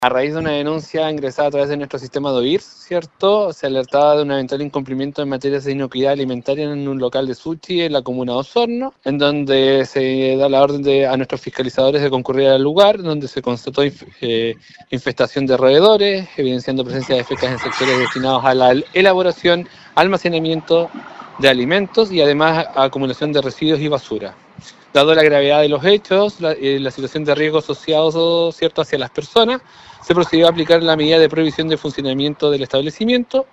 A raíz de una denuncia ingresada a través de nuestro sistema de OIR, ¿cierto? Se alertaba de un eventual incumplimiento en materia de inocuidad alimentaria en un local de sushi en la comuna de Osorno, en donde se da la orden a nuestros fiscalizadores de concurrir al lugar, donde se constató infestación de roedores, evidenciando presencia de fecas en sectores destinados a la elaboración, almacenamiento de alimentos y además a acumulación de residuos y basura. Dado la gravedad de los hechos, la situación de riesgo asociado, ¿cierto?, hacia las personas, se procedió a aplicar la medida de prohibición de funcionamiento del establecimiento,